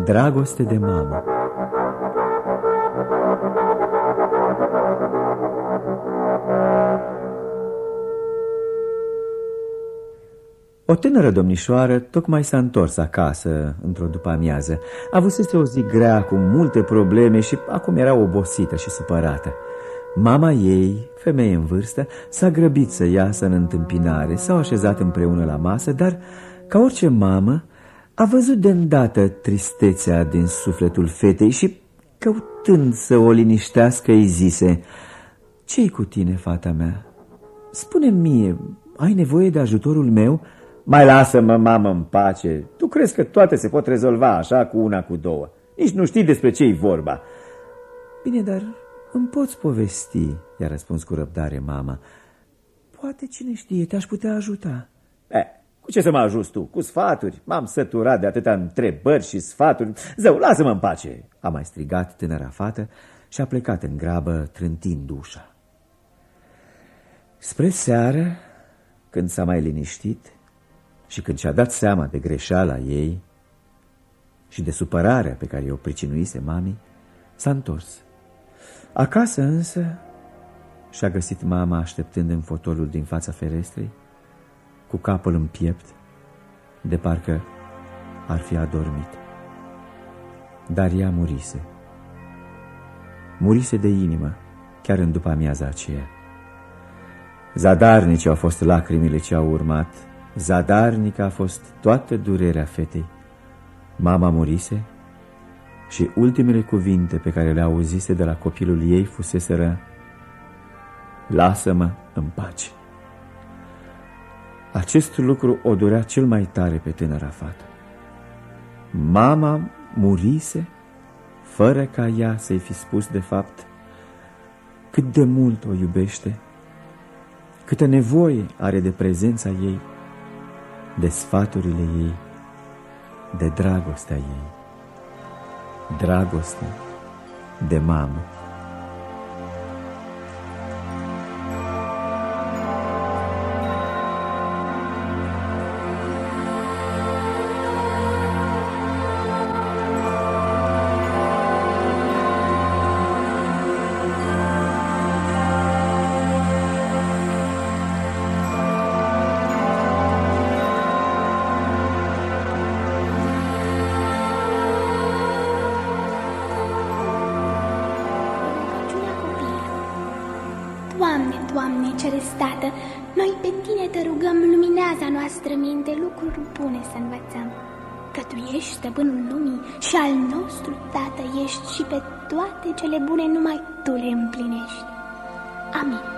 Dragoste de mamă. O tânără domnișoară tocmai s-a întors acasă într-o după-amiază. Avusese o zi grea cu multe probleme și acum era obosită și supărată. Mama ei, femeie în vârstă, s-a grăbit să iasă în întâmpinare. S-au așezat împreună la masă, dar, ca orice mamă, a văzut de îndată tristețea din sufletul fetei și, căutând să o liniștească, îi zise: "Ce-i cu tine, fata mea? Spune-mi mie, ai nevoie de ajutorul meu?" "Mai lasă-mă, mamă, în pace. Tu crezi că toate se pot rezolva așa, cu una, cu două? Nici nu știi despre ce-i vorba." "Bine, dar îmi poți povesti?" i-a răspuns cu răbdare mama. "Poate, cine știe, te-aș putea ajuta." Cu ce să mă ajuți tu? Cu sfaturi? M-am săturat de atâtea întrebări și sfaturi. Zău, lasă-mă în pace!" a mai strigat tânăra fată și a plecat în grabă, trântind ușa. Spre seară, când s-a mai liniștit și când și-a dat seama de greșeala ei și de supărarea pe care i-o pricinuise mamii, s-a întors. Acasă însă și-a găsit mama așteptând în fotolul din fața ferestrei, cu capul în piept, de parcă ar fi adormit. Dar ea murise. Murise de inimă, chiar în după-amiaza aceea. Zadarnice au fost lacrimile ce au urmat, zadarnică a fost toată durerea fetei. Mama murise și ultimele cuvinte pe care le auzise de la copilul ei fuseseră: "Lasă-mă în pace." Acest lucru o durea cel mai tare pe tânăra fată. Mama murise fără ca ea să-i fi spus de fapt cât de mult o iubește, câtă nevoie are de prezența ei, de sfaturile ei, de dragostea ei. Dragoste de mamă. Doamne, Doamne, ceresc Tată, noi pe Tine te rugăm, luminează noastră minte, lucruri bune să învățăm. Că Tu ești stăpânul lumii și al nostru Tată ești și pe toate cele bune numai Tu le împlinești. Amin.